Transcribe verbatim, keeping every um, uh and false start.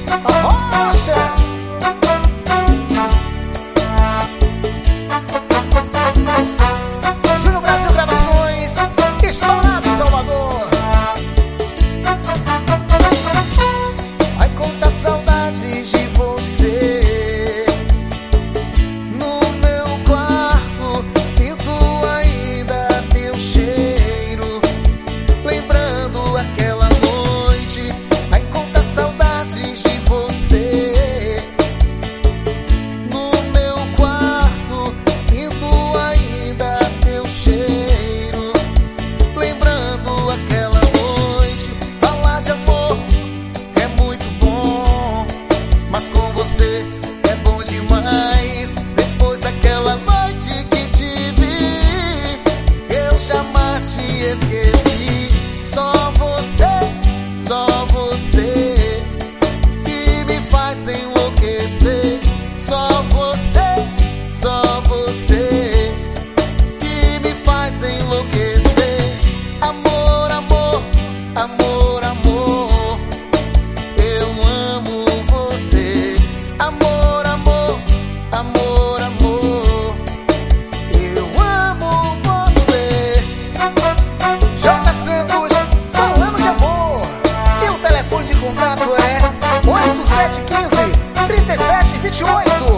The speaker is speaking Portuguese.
Arrocha. Júnior Brasil Gravações, estourado em Salvador. Ai, quanta saudade de você. No meu quarto sinto ainda teu cheiro, lembrando aquela noite. Ai, quanta saudade de você. No meu quarto sinto ainda teu cheiro, lembrando aquela noite. Falar de amor é muito bom, mas com você é bom demais. Depois daquela noite que te vi, eu jamais te esqueci. Só você, só você que me faz enlouquecer. Só você, só você que me faz enlouquecer. Amor, amor, amor, amor, eu amo você. Amor, amor, amor, amor, eu amo você. J Santos, falando de amor. E o telefone de contato é oito sete um cinco, três sete dois oito.